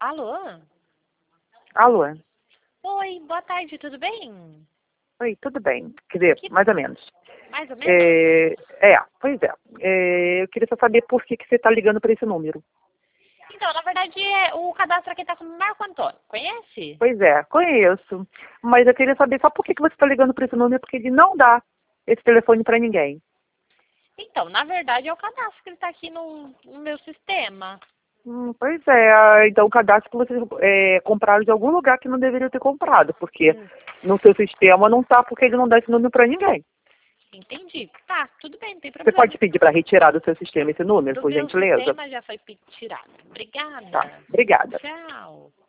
Alô? Alô? Oi, boa tarde, tudo bem? Oi, tudo bem? Quer dizer, mais ou menos. Mais ou menos? Pois é. Eu queria só saber por que você está ligando para esse número. Então, na verdade, o cadastro aqui tá com o Marco Antônio. Conhece? Pois é, conheço. Mas eu queria saber só por que você está ligando para esse número, porque ele não dá esse telefone para ninguém. Então, na verdade, é o cadastro que ele tá aqui no meu sistema. Pois é, então o cadastro que vocês compraram de algum lugar que não deveriam ter comprado, porque Hum, no seu sistema não tá, porque ele não dá esse número para ninguém. Entendi. Tá, tudo bem, não tem Você problema. pode pedir para retirar do seu sistema esse número, Do por meu gentileza? sistema já foi tirado. Tá, Obrigada. obrigada. Tchau.